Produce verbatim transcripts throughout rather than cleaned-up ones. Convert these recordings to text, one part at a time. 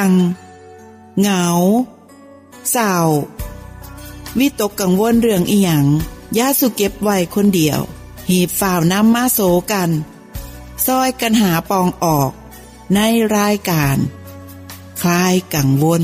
งเหงาเศร้าวิตกกังวลเรื่องอีหยังอย่าสุเก็บไว้คนเดียวหีบฝ่าวนำมาโสกันซอยกันหาปองออกในรายการคลายกังวล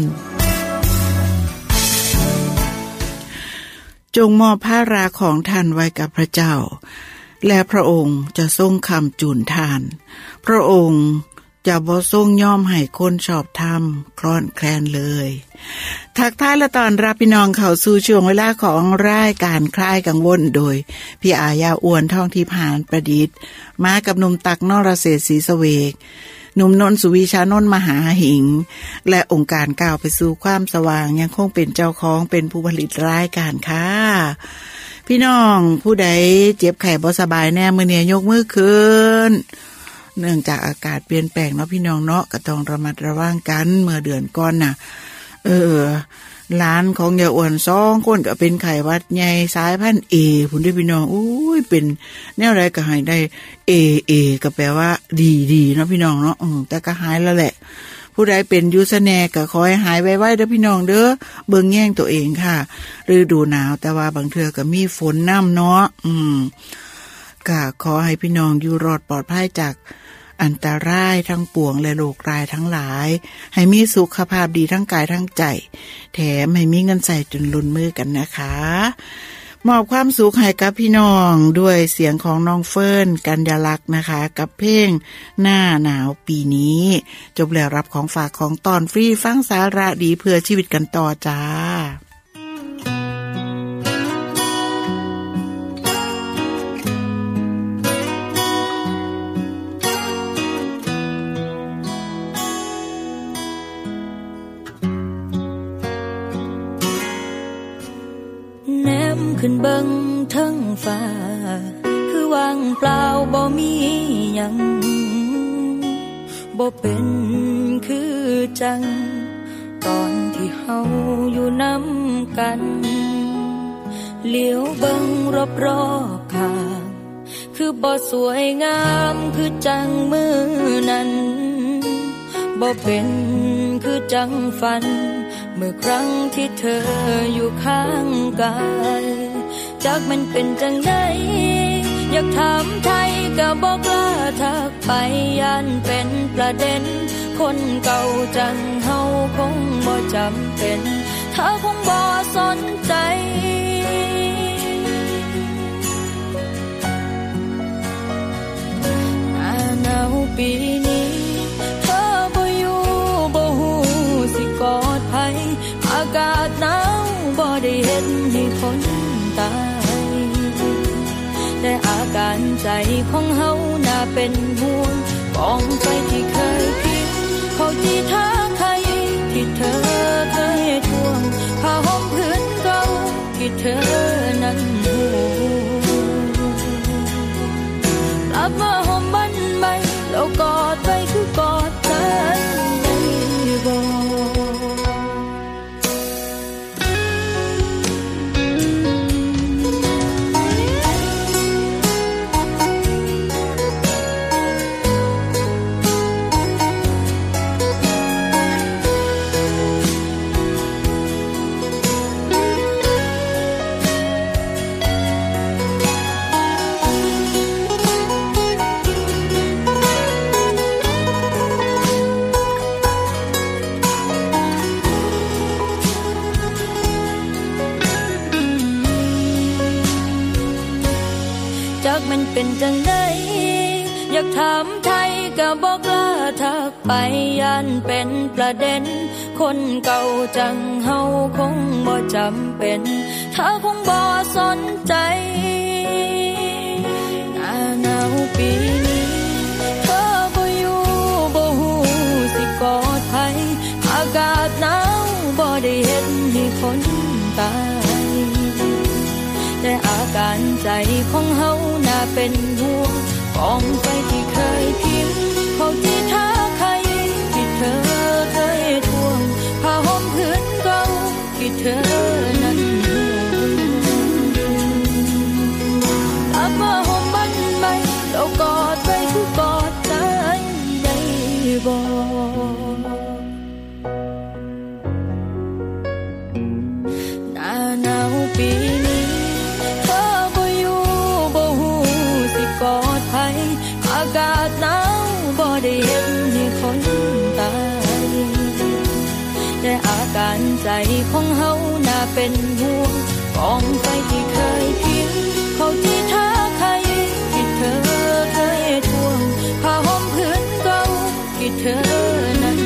จงมอบภาระของท่านไว้กับพระเจ้าและพระองค์จะทรงคำจูนทานพระองค์จะบ่ทรงยอมให้คนชอบธรรมคลอนแคลนเลยทักทายและตอนรับพี่น้องเข้าสู่ช่วงเวลาของรายการคลายกังวลโดยพี่อายาอ้วนท่องทิพานประดิษฐ์มากับหนุ่มตักนรเศรษฐ์ศรีสเวกหนุ่มนนท์สุวิชานนท์มหาหิงและองค์การก้าวไปสู่ความสว่างยังคงเป็นเจ้าของเป็นผู้ผลิตรายการค่ะพี่น้องผู้ใดเจ็บไข้บ่สบายแน่มื้อนี้ยกมือขึ้นเนื่องจากอากาศเปลี่ยนแปลงเนาะพี่น้องเนาะก็ต้องระมัดระวังกันเมื่อเดือนก่อนน่ะเออหลานของยายอ้วนสองคนก็เป็นไข้หวัดใหญ่สายพันธุ์ A พุ่นเด้อพี่น้องอุ้ยเป็นแนวใดก็หายได้ A A ก็แปลว่าดีๆเนาะพี่น้องเนาะเออแต่ก็หายแล้วแหละผู้ใดเป็นอยู่ซะแน่ก็ขอให้หายไวๆเด้อพี่น้องเด้อเบิ่งแย่งตัวเองค่ะฤดูหนาวแต่ว่าบางเทื่อก็มีฝนนำเนาะอืมก็ขอให้พี่น้องอยู่รอดปลอดภัยจากอันตรายทั้งปวงและโรคร้ายทั้งหลายให้มีสุขภาพดีทั้งกายทั้งใจแถมให้มีเงินใส่จนล้นมือกันนะคะมอบความสุขให้กับพี่น้องด้วยเสียงของน้องเฟิร์นกัญญาลักษณ์นะคะกับเพลงหน้าหนาวปีนี้จบแล้วรับของฝากของตอนฟรีฟังสาระดีเพื่อชีวิตกันต่อจ้าขึ้นเบิ่งเทิงฟ้าคือว่างเปล่าบ่มีหยังบ่เป็นคือจังตอนที่เฮาอยู่นำกันเลี้ยวเบิ่งรอบๆข้างคือบ่สวยงามคือจังมื้อนั้นบ่เป็นคือจังฝันเมื่อครั้งที่เธออยู่ข้างกายจากมันเป็นจังไดอยากถามไทยก็บ่กล้าทักไปย่านเป็นประเด็นคนเก่าจังเฮาคงบ่จำเป็นเธอคงบ่สนใจหน้าหนาวปีนี้เธอบ่อยู่บ่ฮู้สิกอดไผอากาศหนาวบ่ได้เฮ็ดให้คนตายแต่อาการใจของเฮาน่าเป็นห่วงกองไฟที่เคยพิงเขาที่ท้าใครที่เธอเคยทวงผ้าห่มพื้นเก่าที่เธอนั้นห่วงกลับมาห่มมันใหม่แล้วกอดไว้คือกอดฉันได้บ่มันเป็นจังไดอยากถามไทยก็บ่กล้าทักไปย่านเป็นประเด็นคนเก่าจังเฮาคงบ่จำเป็นเธอคงบ่สนใจหน้าหนาวปีนี้เธอบ่อยู่บ่ฮู้สิกอดไผอากาศหนาวบ่ได้เฮ็ดให้คนตายแต่อาการใจของเฮาน่าเป็นห่วงกองไฟที่เคยพิมพ์เขาที่ท้าใครที่เธอเคยทวงผ้าห่มพื้นเก่าที่เธอนั้นห่วงกลับมาห่มมันใหม่แล้วกอดไว้คือกอดฉันได้บ่หนาวปีนี้เธอบ่อยู่บ่ฮู้สิกอดไผอากาศหนาวบ่ได้เฮ็ดให้คนตายแต่อาการใจของเฮาน่าเป็นห่วงกองไฟที่เคยพิมเขาที่ท่าใครที่เธอเคยทวงผ้าห่มพื้นเก่าที่เธอนั้น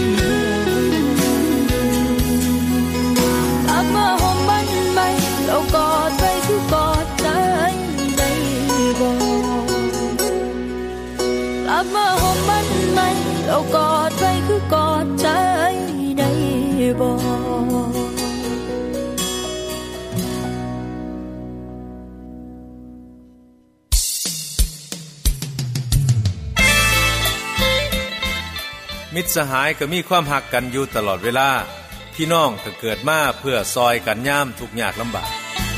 กลับมาห่มมันใหม่แล้วกอดไปคือกอดใจได้บ่กลับมาห่มมันใหม่แล้วกอดไปคือกอดใจได้บ่มิตรสหายก็มีความหักกันอยู่ตลอดเวลาพี่น้องก็เกิดมาเพื่อซอยกันยามทุกข์ยากลำบาก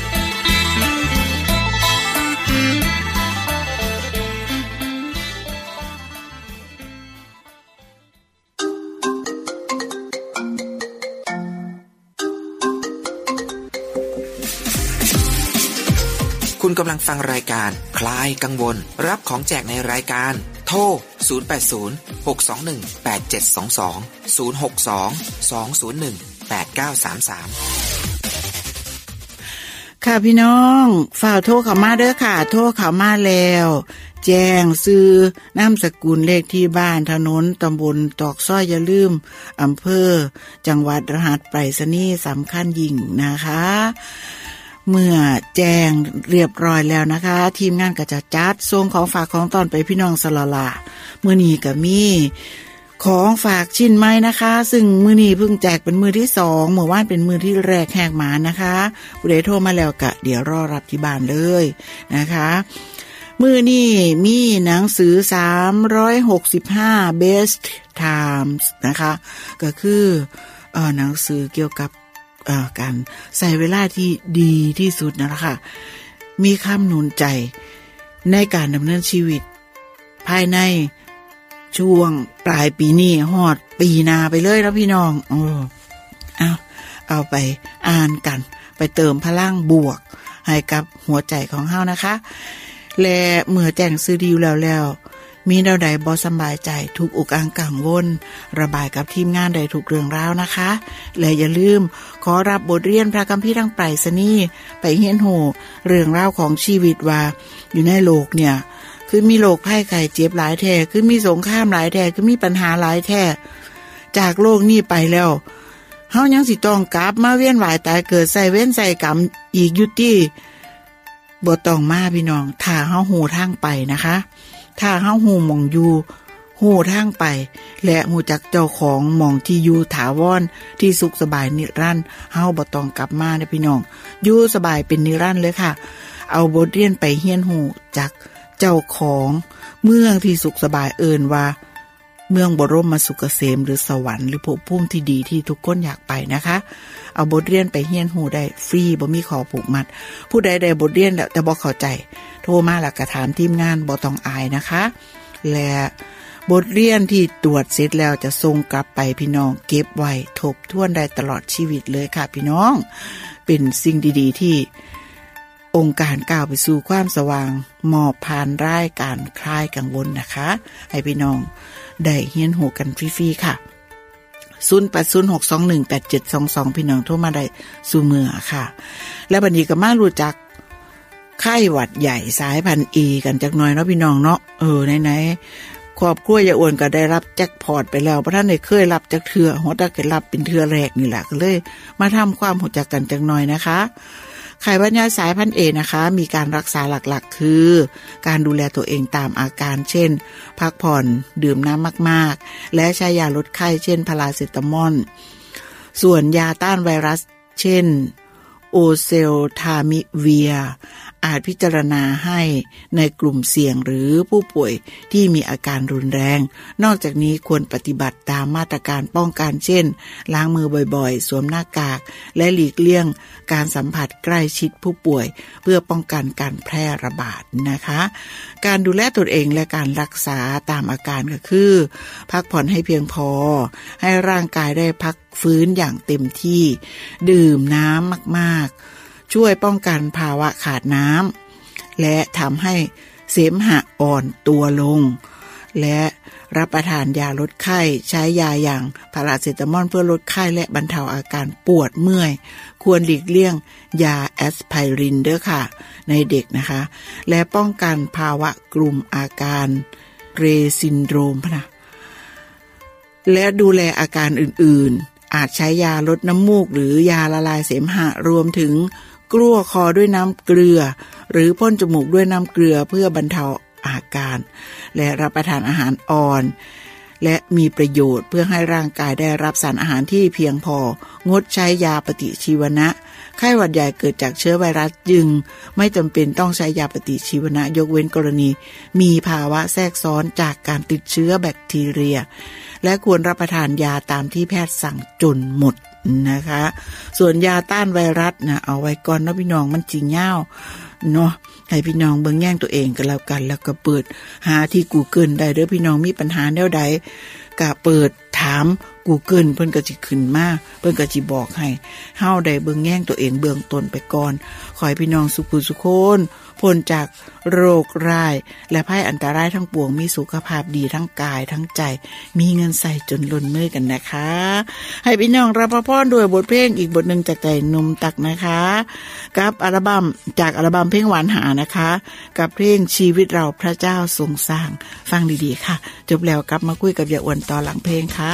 คุณกำลังฟังรายการคลายกังวลรับของแจกในรายการโทรศูนย์ แปด ศูนย์ หก สอง หนึ่ง แปด เจ็ด สอง สอง ศูนย์ หก สอง สอง ศูนย์ หนึ่ง แปด เก้า สาม สามค่ะพี่น้องฝ่ากโทรเข้ามาเด้อค่ะโทรเข้ามาแล้วแจ้งชื่อนามสกุลเลขที่บ้านถนนตำบลตอกซ้อยอย่าลืมอำเภอจังหวัดรหัสไปรษณีย์สำคัญยิ่งนะคะเมื่อแจ้งเรียบร้อยแล้วนะคะทีมงานก็จะจัดส่งของฝากของตอนไปพี่น้องสละละมื้อนี้ก็มีของฝากชิ้นใหม่นะคะซึ่งมื้อนี้เพิ่งแจกเป็นมื้อที่สองเมื่อวานเป็นมื้อที่แรกแหกหมานะคะผู้ใดโทรมาแล้วก็เดี๋ยวรอรับที่บ้านเลยนะคะมื้อนี้มีหนังสือสามร้อยหกสิบห้า Best Times นะคะก็คือเอ่อหนังสือเกี่ยวกับเอ่อการใส่เวลาที่ดีที่สุดนะคะมีคำหนุนใจในการดำเนินชีวิตภายในช่วงปลายปีนี้ฮอดปีหน้าไปเลยนะพี่น้องโอ้เอาเอาไปอ่านกันไปเติมพลังบวกให้กับหัวใจของเฮานะคะและเมื่อแจ้งซื้อดีแล้วแล้วมีแนวใดบ่สบายใจทุกอกอังกังวลระบายกับทีมงานใดทุกเรื่องราวนะคะและอย่าลืมขอรับบทเรียนพระคัมภีร์ทางไปรษณีย์ไปเรียนรู้เรื่องราวของชีวิตว่าอยู่ในโลกเนี่ยคือมีโรคภัยไข้เจ็บหลายแท้คือมีสงครามหลายแท้คือมีปัญหาหลายแท้จากโลกนี้ไปแล้วเฮายังสิต้องกลับมาเวียนว่ายตายเกิดใส่เว้นใส่กรรมอีกอยู่ติบ่ต้องมาพี่น้องถ้าเฮาฮู้ทางไปนะคะถ้าเฮาฮู้หม่องอยู่ฮู้ทางไปและฮู้จักเจ้าของหม่องที่อยู่ถาวรที่สุขสบายนิรันดร์เฮาบ่ต้องกลับมาเด้อพี่น้องอยู่สบายเป็นนิรันดร์เลยค่ะเอาบทเรียนไปเรียนรู้จักเจ้าของเมืองที่สุขสบายเอิ้นว่าเมืองบรมสุขเกษมหรือสวรรค์หรือภพภูมิที่ดีที่ทุกคนอยากไปนะคะเอาบทเรียนไปเรียนรู้ได้ฟรีบ่มีขอผูกมัดผู้ใดได้บทเรียนแล้วแต่บ่เข้าใจโทรมาแล้วก็ถามทีมงานบ่ต้องอายนะคะและบทเรียนที่ตรวจเสร็จแล้วจะส่งกลับไปพี่น้องเก็บไว้ทบทวนได้ตลอดชีวิตเลยค่ะพี่น้องเป็นสิ่งดีๆที่องค์การก้าวไปสู่ความสว่างมอบผ่านรายการคลายกังวลนะคะให้พี่น้องได้เรียนรู้กันฟรีๆค่ะศูนย์ แปด ศูนย์ หก สอง หนึ่ง แปด เจ็ด สอง สองพี่น้องโทรมาได้สู่มือค่ะและบัดนี้ก็มารู้จักไข้หวัดใหญ่สายพันธุ์ A กันจักหน่อยเนาะพี่น้องเนาะเออไหนๆครอบครัวยายอ้วนก็ได้รับแจ็คพอตไปแล้วเพราะท่านได้เคยรับจักเทื่อหัวตาเกิดรับเป็นเทื่อแรกนี่แหละก็เลยมาทำความรู้จักกันจักหน่อยนะคะไข้หวัดใหญ่สายพันธุ์ A นะคะมีการรักษาหลักๆคือการดูแลตัวเองตามอาการเช่นพักผ่อนดื่มน้ำมากๆและใช้ยาลดไข้เช่นพาราเซตามอลส่วนยาต้านไวรัสเช่นโอเซลทามิเวียอาจพิจารณาให้ในกลุ่มเสี่ยงหรือผู้ป่วยที่มีอาการรุนแรงนอกจากนี้ควรปฏิบัติตามมาตรการป้องกันเช่นล้างมือบ่อยๆสวมหน้ากากและหลีกเลี่ยงการสัมผัสใกล้ชิดผู้ป่วยเพื่อป้องกันการแพร่ระบาดนะคะการดูแลตนเองและการรักษาตามอาการก็คือพักผ่อนให้เพียงพอให้ร่างกายได้พักฟื้นอย่างเต็มที่ดื่มน้ำมากๆช่วยป้องกันภาวะขาดน้ำและทำให้เสมหะอ่อนตัวลงและรับประทานยาลดไข้ใช้ยาอย่างพาราเซตามอลเพื่อลดไข้และบรรเทาอาการปวดเมื่อยควรหลีกเลี่ยงยาแอสไพรินเด้อค่ะในเด็กนะคะและป้องกันภาวะกลุ่มอาการเรซินโดรมนะและดูแลอาการอื่นๆอาจใช้ยาลดน้ำมูกหรือยาละลายเสมหะรวมถึงกลั้วคอด้วยน้ำเกลือหรือพ่นจมูกด้วยน้ำเกลือเพื่อบรรเทาอาการและรับประทานอาหารอ่อนและมีประโยชน์เพื่อให้ร่างกายได้รับสารอาหารที่เพียงพองดใช้ยาปฏิชีวนะไข้หวัดใหญ่เกิดจากเชื้อไวรัสจึงไม่จำเป็นต้องใช้ยาปฏิชีวนะยกเว้นกรณีมีภาวะแทรกซ้อนจากการติดเชื้อแบคทีเรียและควรรับประทานยาตามที่แพทย์สั่งจนหมดนะคะส่วนยาต้านไวรัสนะเอาไว้ก่อนนะพี่น้องมันจิยาวเนาะให้พี่น้องเบิ่งแย่งตัวเองกันแล้วกันแล้วก็เปิดหาที่ Google ได้เด้อพี่น้องมีปัญหาแนวใดก็เปิดถาม Google เพิ่นก็สิขึ้นมาเพิ่นก็สิบอกให้เฮาได้เบิ่งแย่งตัวเองเบื้องต้นไปก่อนขอให้พี่น้องสุขสุขคนพ้นจากโรคร้ายและภัยอันตรายทั้งปวงมีสุขภาพดีทั้งกายทั้งใจมีเงินใส่จนล้นมือกันนะคะให้พี่น้องรับพรด้วยบทเพลงอีกบทหนึ่งจากใจหนุ่มตักนะคะกับอัลบั้มจากอัลบั้มเพลงหวานหานะคะกับเพลงชีวิตเราพระเจ้าทรงสร้างฟังดีๆค่ะจบแล้วกลับมาคุยกับยายอ้วนต่อหลังเพลงค่ะ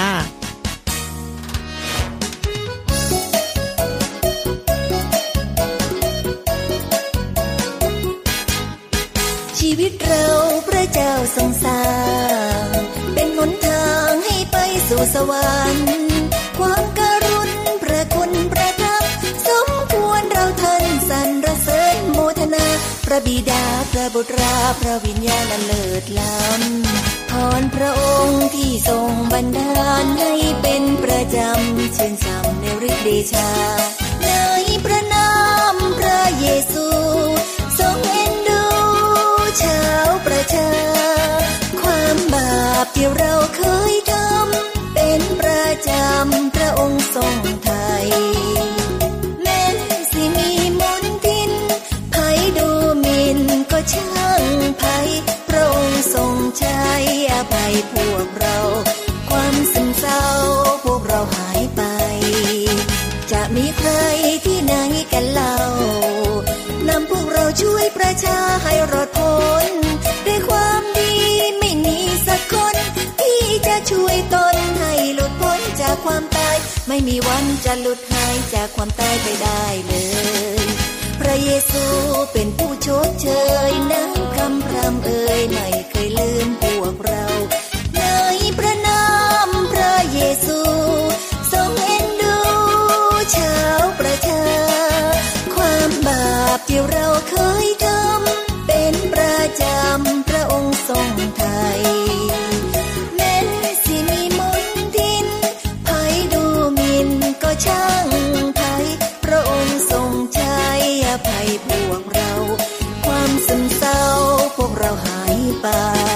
ชีวิตเราพระเจ้าทรงสร้างเป็นหนทางให้ไปสู่สวรรค์ความกรุณาพระคุณประทับสมควรเราท่านสรรเสริญโมทนาพระบิดาพระบุตรพระวิญญาณเลิศล้ำพรพระองค์ที่ทรงบันดาลให้เป็นประจำชื่นชมในฤทธิเดชาในพระนามพระเยซูทรงเอ็นดูชาวประชาความบาปที่เราเคยทำเป็นประจำพระองค์ทรงไถ่แม้สิมีมนทินไผดูหมิ่นก็ช่างไผพระองค์ทรงใช้อภัยพวกเราความซึมเศร้าพวกเราหายไปจะมีใครที่ไหนกันเล่านำพวกเราช่วยประชาให้รอดพ้นด้วยความดีไม่มีสักคนที่จะช่วยตนให้หลุดพ้นจากความตายไม่มีวันจะหลุดหายจากความตายไปได้เลยพระเยซูเป็นผู้ชดเชยน้ำคำพรำเอ่ยไม่เคยลืมพวกเราในพระนามพระเยซูทรงเอ็นดูชาวประชาความบาปที่เราเคยทำเป็นประจำพระองค์ทรงไถ่แม้สิมีมนทินไผดูหมิ่นก็ช่างไผพระองค์ทรงใช้อภัยพวกเราความซึมเศร้าพวกเราหายไป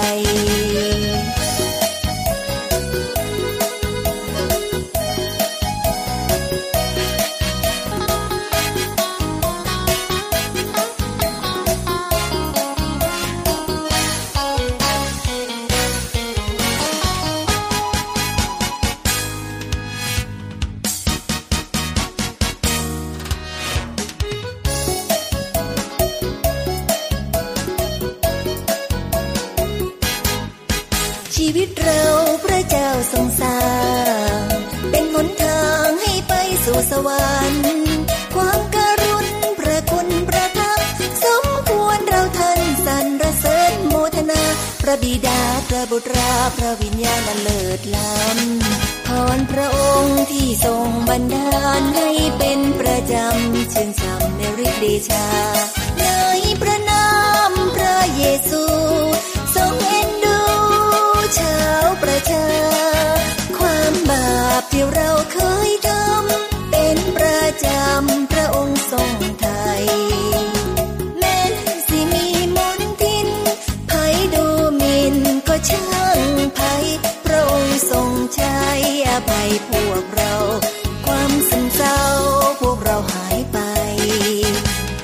ชีวิตเราพระเจ้าทรงสร้างเป็นหนทางให้ไปสู่สวรรค์ความกรุณาพระคุณประทับสมควรเราท่านสรรเสริญโมทนาพระบิดาพระบุตรพระวิญญาณเลิศล้ำพรพระองค์ที่ทรงบันดาลให้เป็นประจำชื่นชมในฤทธิเดชาในพระนามพระเยซูทรงเอ็นดูชาวประชาความบาปที่เราเคยทำเป็นประจำพระองค์ทรงไถ่แม้สิมีมนทินไผดูหมิ่นก็ช่างไผพระองค์ทรงใช้อภัยพวกเราความซึมเศร้าพวกเราหายไป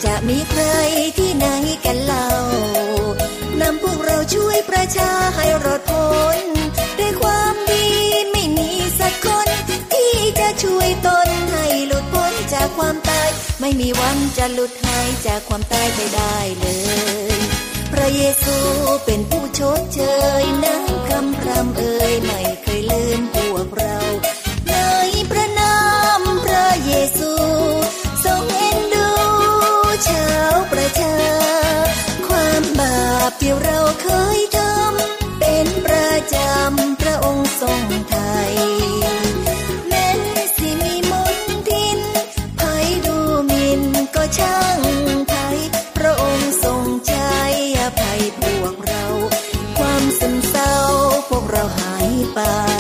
จะมีใครที่ไหนกันเล่านำพวกเราช่วยประชาให้รอดพ้นด้วยความดีไม่มีสักคนที่จะช่วยตนให้หลุดพ้นจากความตายไม่มีวันจะหลุดหายจากความตายไปได้เลยพระเยซูเป็นผู้ชดเชยน้ำคำพรำเอ่ยไม่เคยลืมพวกเราในพระนามพระเยซูทรงเอ็นดูชาวประชาความบาปที่เราเคยทำเป็นประจำพระองค์ทรงไถ่แม้สิมีมนทินภัยดูหมิ่นก็ช่างไถ่พระองค์ทรงใจอภัยพวกเราความซึมเศร้าพวกเราหายไป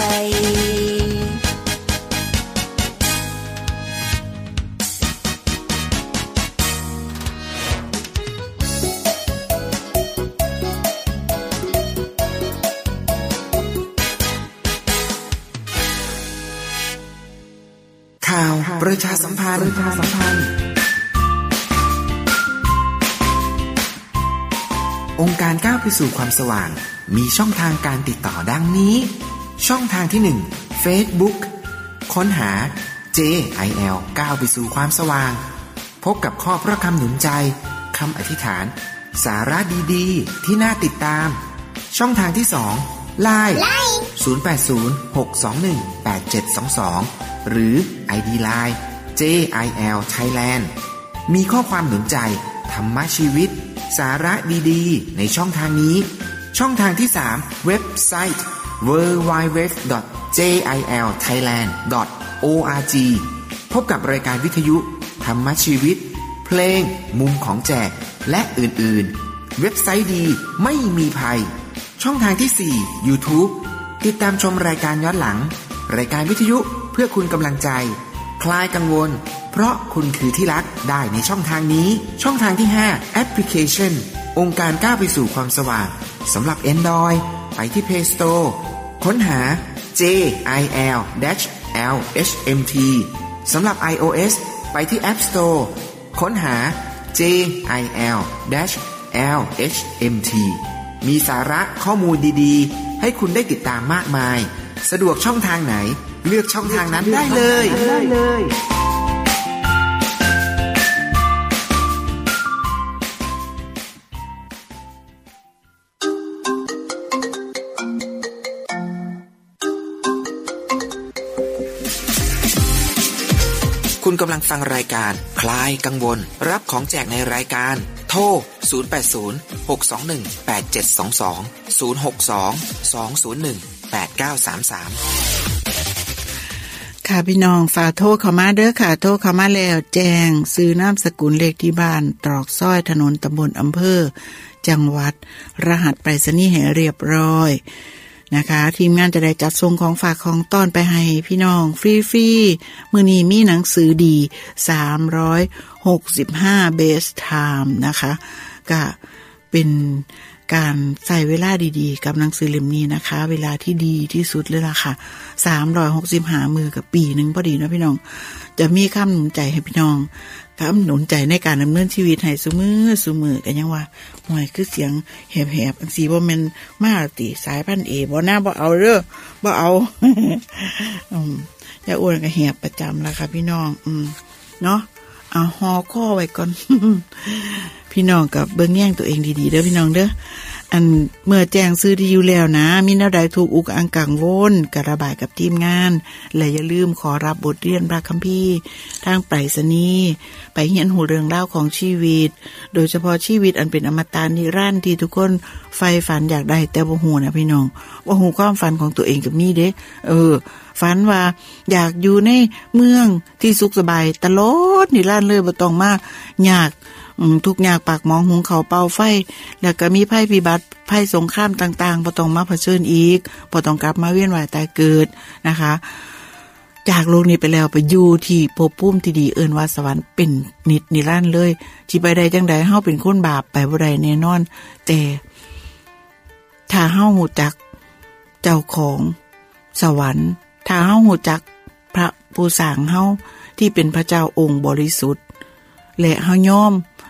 ข่าวประชาสัมพันธ์องค์การก้าวไปสู่ความสว่างมีช่องทางการติดต่อดังนี้ช่องทางที่หนึ่ง Facebook ค้นหา เจ ไอ แอล ก้าวไปสู่ความสว่างพบกับข้อพระคำหนุนใจคำอธิษฐานสาระดีๆที่น่าติดตามช่องทางที่สอง ไลน์ ศูนย์ แปด ศูนย์ หก สอง หนึ่ง แปด เจ็ด สอง สองหรือ ไอ ดี ไลน์ เจ ไอ แอล Thailand มีข้อความหนุนใจธรรมชีวิตสาระดีๆในช่องทางนี้ช่องทางที่สามเว็บไซต์ ดับเบิลยู ดับเบิลยู ดับเบิลยู ดอท เจ ไอ แอล ไทยแลนด์ ดอท โอ อาร์ จี พบกับรายการวิทยุธรรมชีวิตเพลงมุมของแจกและอื่นๆเว็บไซต์ดีไม่มีภัยช่องทางที่สี่ YouTube ติดตามชมรายการย้อนหลังรายการวิทยุเพื่อคุณกำลังใจคลายกังวลเพราะคุณคือที่รักได้ในช่องทางนี้ช่องทางที่ห้าแอปพลิเคชันองค์การก้าวไปสู่ความสว่างสำหรับ Android ไปที่ Play Store ค้นหา เจ ไอ แอล แอล เอช เอ็ม ที สำหรับ iOS ไปที่ App Store ค้นหา เจ ไอ แอล แอล เอช เอ็ม ที มีสาระข้อมูลดีๆให้คุณได้ติดตามมากมายสะดวกช่องทางไหนเลือกช่องทางนั้นได้เลยคุณกำลังฟังรายการคลายกังวลรับของแจกในรายการโทรศูนย์ แปด ศูนย์ หก สอง หนึ่ง แปด เจ็ด สอง สอง ศูนย์ หก สอง สอง ศูนย์ หนึ่ง แปด เก้า สาม สามค่ะพี่น้องฝากโทรเข้ามาเด้อค่ะโทรเข้ามาแล้วแจ้งซื้อนามสกุลเลขที่บ้านตรอกซอยถนนตำบลอำเภอจังหวัดรหัสไปรษณีย์ให้เรียบร้อยนะคะทีมงานจะได้จัดส่งของฝากของต้อนไปให้พี่น้องฟรีๆมื้อนี้มีหนังสือดีสามร้อยหกสิบห้า Best Time นะคะก็เป็นการใส่เวลาดีๆกับหนังสือเล่มนี้นะคะเวลาที่ดีที่สุดเลยล่ะค่ะสามร้อยหกสิบห้ามื้อกับปีนึงพอดีนะพี่น้องจะมีคำหนุนใจให้พี่น้องคำหนุนใจในการดำเนินชีวิตให้ซุมื้อซุมื้อก็ยังว่าหวยคือเสียงแหบๆจังซี่บ่แม่นมาติสายพันธุ์ A บ่น่าบ่เอาเด้อบ่เอา อืมอย่าอ้วนก็แหบประจำล่ะค่ะพี่น้องอืมเนาะเอาฮอข้อไว้ก่อน พี่น้องกับเบิ่งแย่งตัวเองดีๆเด้อพี่น้องเด้ออันเมื่อแจ้งซื้อดีอยู่แล้วนะมีแนวใดถูกอุกอังกังวลกระบายกับทีมงานและอย่าลืมขอรับบทเรียนพระคัมภีร์ทางไปรษณีย์ไปเรียนหูเรื่องเล่าของชีวิตโดยเฉพาะชีวิตอันเป็นอมตะนิรันดร์ที่ทุกคนใฝ่ฝันอยากได้แต่บ่ฮู้นะพี่น้องบ่ฮู้ความฝันของตัวเองก็มีเด้เออฝันว่าอยากอยู่ในเมืองที่สุขสบายตลอดนิรันดร์เลยบ่ต้องมายากทุกข์ยากปากหมองหุงข้าวเป่าไฟแล้วก็มีภัยพิบัติภัยสงครามต่างๆบ่ต้องมาเผชิญอีกบ่ต้องกลับมาเวียนว่ายตายเกิดนะคะจากโลกนี้ไปแล้วไปอยู่ที่ภพภูมิที่ดีเอิ้นว่าสวรรค์เป็นนิจนิรันดร์เลยสิไปได้จังได๋เฮาเป็นคนบาปไปบ่ได้แน่นอนแต่ถ้าเฮาฮู้จักเจ้าของสวรรค์ถ้าเฮาฮู้จักพระผู้สร้างเฮาที่เป็นพระเจ้าองค์บริสุทธิ์และเฮายอม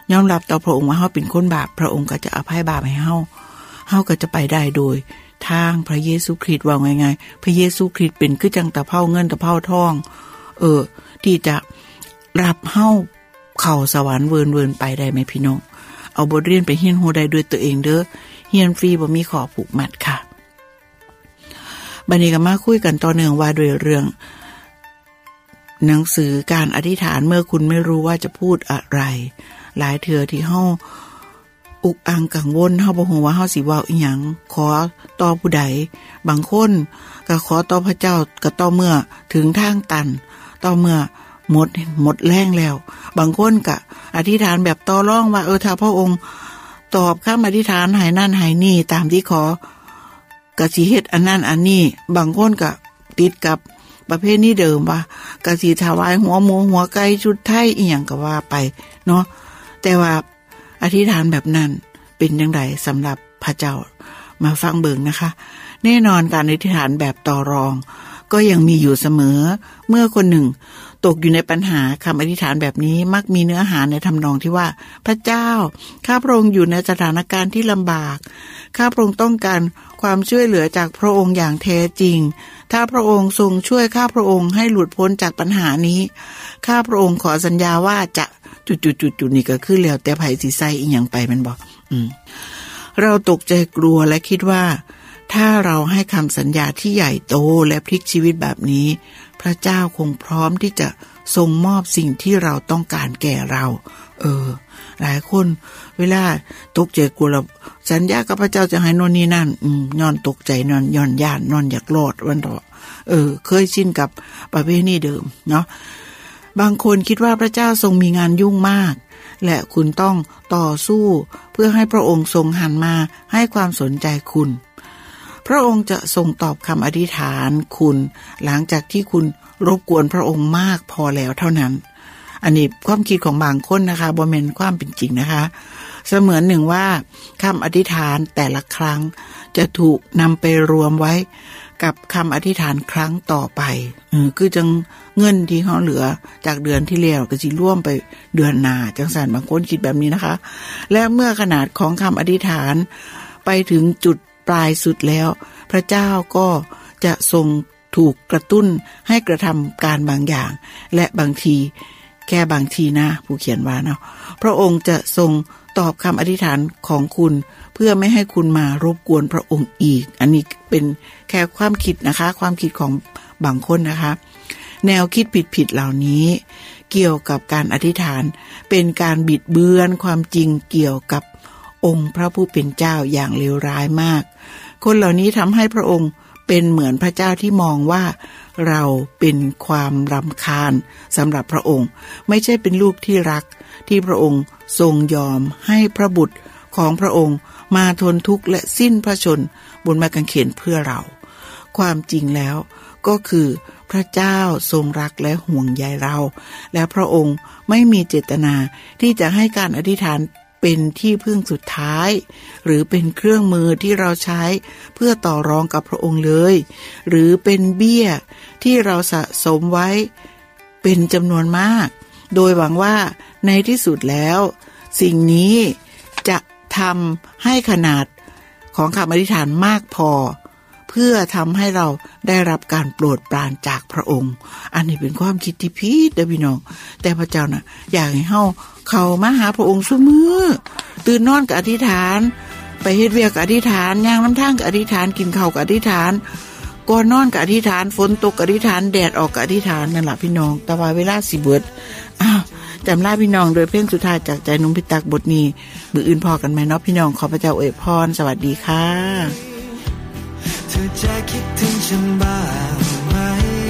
ยอมรับต่อพระองค์ว่าเฮาเป็นคนบาปพระองค์ก็จะอภัยบาปให้เฮาเฮาก็จะไปได้โดยทางพระเยซูคริสต์ว่าไงๆพระเยซูคริสต์เป็นคือจังตะเภาเงินตะเภาทองเออที่จะรับเฮาเข้าสวรรค์เวินๆไปได้ไหมพี่น้องเอาบทเรียนไปเรียนรู้ได้ด้วยตัวเองเด้อเรียนฟรีบ่มีข้อผูกมัดค่ะบัดนี้ก็มาคุยกันต่อเนื่องว่าด้วยเรื่องหนังสือการอธิษฐานเมื่อคุณไม่รู้ว่าจะพูดอะไรหลายเทื่อที่เฮาอุกอังกังวลเฮาบ่ฮู้ว่าเฮาสิเว้าอีหยังขอต่อผู้ใดบางคนก็ขอต่อพระเจ้าก็ต่อเมื่อถึงทางตันต่อเมื่อหมดหมดแรงแล้วบางคนก็อธิษฐานแบบต่อรองว่าเออถ้าพระองค์ตอบคำอธิษฐานให้นั่นให้นี่ตามที่ขอก็สิเฮ็ดอันนั้นอันนี้บางคนก็ติดกับประเภทนี้เดิมว่าก็สิถวายหัวหมูหัวไก่ชุดไทยอีหยังก็ว่าไปเนาะแต่ว่าอธิษฐานแบบนั้นเป็นจังไดสำหรับพระเจ้ามาฟังเบิ่งนะคะแน่นอนการอธิษฐานแบบต่อรองก็ยังมีอยู่เสมอเมื่อคนหนึ่งตกอยู่ในปัญหาคำอธิษฐานแบบนี้มักมีเนื้อหาในทำนองที่ว่าพระเจ้าข้าพระองค์อยู่ในสถานการณ์ที่ลำบากข้าพระองค์ต้องการความช่วยเหลือจากพระองค์อย่างแท้จริงถ้าพระองค์ทรงช่วยข้าพระองค์ให้หลุดพ้นจากปัญหานี้ข้าพระองค์ขอสัญญาว่าจะจุดๆๆนี่ก็คือแล้วแต่ไผสิใส่อีหยังไปแม่นบ่อืมเราตกใจกลัวและคิดว่าถ้าเราให้คำสัญญาที่ใหญ่โตและพลิกชีวิตแบบนี้พระเจ้าคงพร้อมที่จะทรงมอบสิ่งที่เราต้องการแก่เราเออหลายคนเวลาตกใจกลัวแล้วสัญญากับพระเจ้าจะให้โน่นนี่นั่นอืมย้อนตกใจนอนย้อนย่านนอนอยากรอดวันเถาะเออเคยชินกับประเพณีเดิมเนาะบางคนคิดว่าพระเจ้าทรงมีงานยุ่งมากและคุณต้องต่อสู้เพื่อให้พระองค์ทรงหันมาให้ความสนใจคุณพระองค์จะทรงตอบคำอธิษฐานคุณหลังจากที่คุณรบกวนพระองค์มากพอแล้วเท่านั้นอันนี้ความคิดของบางคนนะคะบ่แม่นความเป็นจริงนะคะเสมือนหนึ่งว่าคำอธิษฐานแต่ละครั้งจะถูกนำไปรวมไว้กับคำอธิษฐานครั้งต่อไปเออคือจังเงินที่เขาเหลือจากเดือนที่แล้วก็สิร่วมไปเดือนหน้าจังซั่นบางคนคิดแบบนี้นะคะและเมื่อขนาดของคำอธิษฐานไปถึงจุดปลายสุดแล้วพระเจ้าก็จะทรงถูกกระตุ้นให้กระทำการบางอย่างและบางทีแค่บางทีนะผู้เขียนว่าเนาะพระองค์จะทรงตอบคำอธิษฐานของคุณเพื่อไม่ให้คุณมารบกวนพระองค์อีกอันนี้เป็นแค่ความคิดนะคะความคิดของบางคนนะคะแนวคิดผิดๆเหล่านี้เกี่ยวกับการอธิษฐานเป็นการบิดเบือนความจริงเกี่ยวกับองค์พระผู้เป็นเจ้าอย่างเลวร้ายมากคนเหล่านี้ทำให้พระองค์เป็นเหมือนพระเจ้าที่มองว่าเราเป็นความรำคาญสำหรับพระองค์ไม่ใช่เป็นลูกที่รักที่พระองค์ทรงยอมให้พระบุตรของพระองค์มาทนทุกข์และสิ้นพระชนม์บนไม้กางเขนเพื่อเราความจริงแล้วก็คือพระเจ้าทรงรักและห่วงใยเราและพระองค์ไม่มีเจตนาที่จะให้การอธิษฐานเป็นที่พึ่งสุดท้ายหรือเป็นเครื่องมือที่เราใช้เพื่อต่อรองกับพระองค์เลยหรือเป็นเบี้ยที่เราสะสมไว้เป็นจำนวนมากโดยหวังว่าในที่สุดแล้วสิ่งนี้จะทำให้ขนาดของคำอธิษฐานมากพอเพื่อทำให้เราได้รับการโปรดปรานจากพระองค์อันนี้เป็นความคิดที่ผิดเด้อพี่น้องแต่พระเจ้าน่ะอยากให้เฮาเข้ามาหาพระองค์ซุมื้อตื่นนอนก็อธิษฐานไปเฮ็ดเวียกก็อธิษฐานย่างน้ำทางก็อธิษฐานกินข้าวก็อธิษฐานก่อนนอนก็อธิษฐานฝนตกก็อธิษฐานแดดออกก็อธิษฐานนั่นล่ะพี่น้องแต่ว่าเวลาสิเบิดอ้าวจำลาพี่น้องโดยเพลงสุดท้ายจากใจนุ่มพิตักบทนี้มื้ออื่นพอกันใหม่เนาะพี่น้องขอพระเจ้าอวยพรสวัสดีค่ะเธอจะคิดถึงฉันบ้างไหม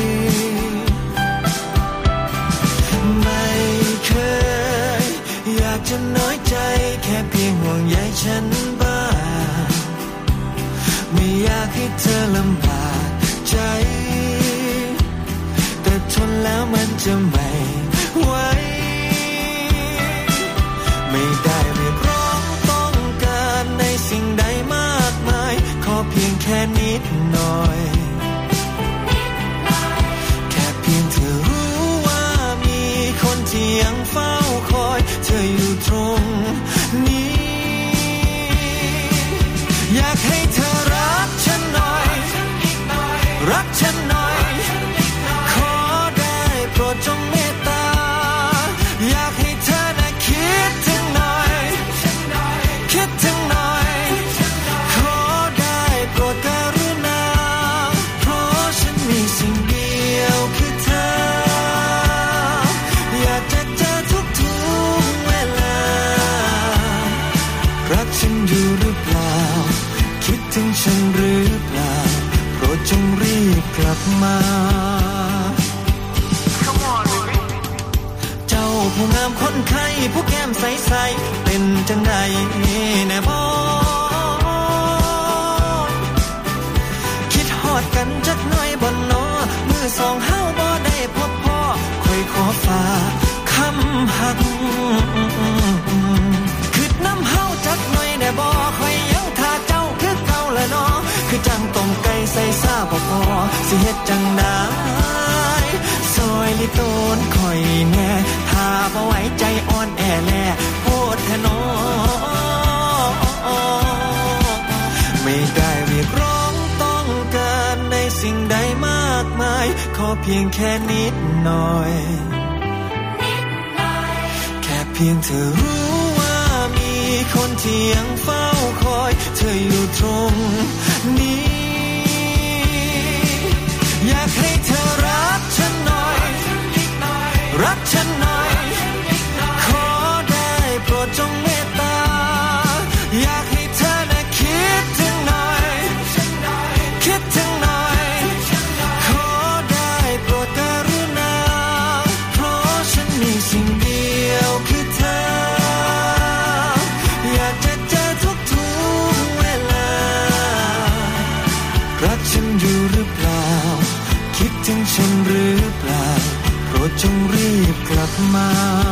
ไม่เคยอยากจะน้อยใจแค่เพียงห่วงใยฉันบ้างไม่อยากให้เธอลำบากใจแต่ทนแล้วมันจะไม่ไหวไม่ได้เรียกร้องต้องการในสิ่งใดมากมายขอเพียงแค่นิดหน่อยแค่เพียงเธอรู้ว่ามีคนที่ยังเฝ้าคอยเธออยู่ตรงฉันอยู่หรือเปล่าคิดถึงฉันหรือเปล่าโปรดจงรีบกลับมาเจ้าผู้งามคนไข้ผู้แก้มใสๆเป็นจังใดแน่บ่คิดฮอดกันจักหน่อยบ่น้อมือสองเฮาบ่ได้พบพ่อค่อยขอฝากคำหักคิดน้ำเฮาจักหน่อยได้บ่ค่อยยังท่าเจ้าคือเก่าละน้อคือจังต้มไก่ใส่ซาบ่พอสิเฮ็ดจังได๋ซอยลิโตนค่อยแน่ถ้าบ่ไหวใจอ่อนแอแลโพดแท้น้อไม่ได้เรียกร้องต้องการในสิ่งใดมากมายขอเพียงแค่นิดหน่อยแค่เพียงเธอรู้ว่ามีคนที่ยังเฝ้าคอยเธออยู่ตรงนี้อยากให้เธอรักฉันหน่อยรักฉันหน่อยขอได้โปรดจงเมตตาอยากให้เธอน่ะคิดถึงหน่อยคิดถึงหน่อยขอได้โปรดกรุณาเพราะฉันมีสิ่งเดียวคือเธออยากจะเจอทุกๆเวลารักฉันอยู่หรือเปล่าคิดถึงฉันหรือเปล่าโปรดจงรีบกลับมา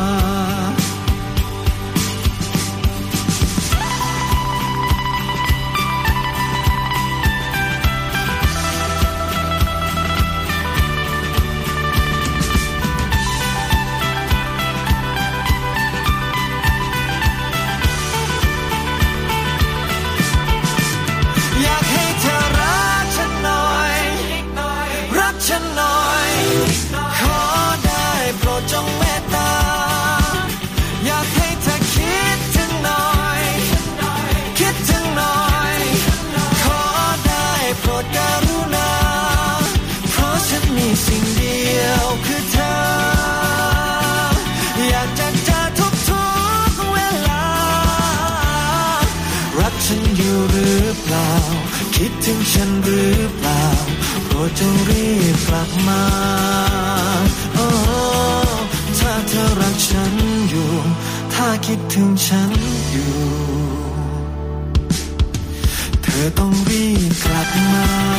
อยากให้เธอรักฉันหน่อยรักฉันหน่อยขอได้โปรดจงเมตตาอยากให้เธอคิดถึงหน่อยคิดถึงหน่อยขอได้โปรดกรุณาเพราะฉันมีสิ่งเดียวคือเธออยากจะเจอทุกๆเวลารักฉันอยู่หรือเปล่าคิดถึงฉันหรือเปล่าโปรดจงรีบกลับมาโอ้ถ้าเธอรักฉันอยู่ถ้าคิดถึงฉันอยู่เธอต้องรีบกลับมา